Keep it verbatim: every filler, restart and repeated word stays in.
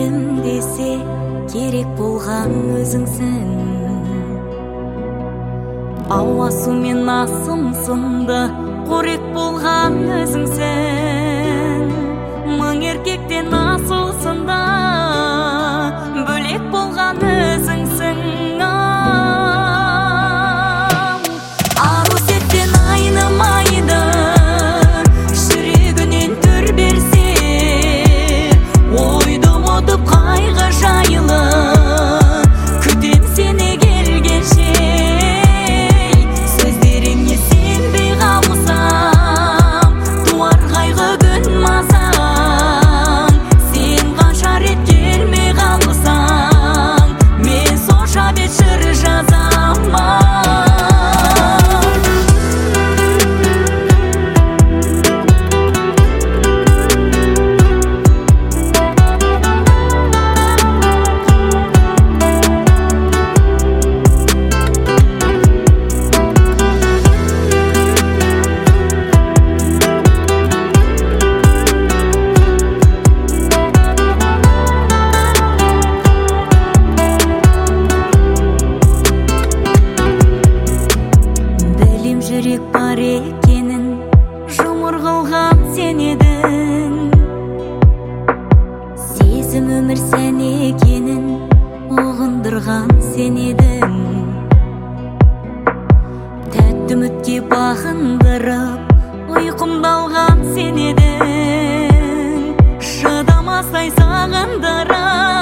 берем десе керек болған өзіңсің. Ауа су мен асым сынды қорек болған өзіңсің. Мың еркектен асылсында бөлек болған өзіңсің. Ару сеттен айнымайды, жүрегінен түр берсе, ойды ұмытып қайғы жайлы күтем сені келгенше. Сөздеріңе сенбей қалсам, туар қайғы күн мазаң. Сен қанша рет келмей қалсаң, мен сонша бет жыр жазамын. Жүрек бар екенін жұмыр қылған сен едің. Сезім өмір сен екенін ұғындырған сен едің. Тәтті үмітке бағындырып ұйқымды алған сен едің. Шыдамастай сағындырып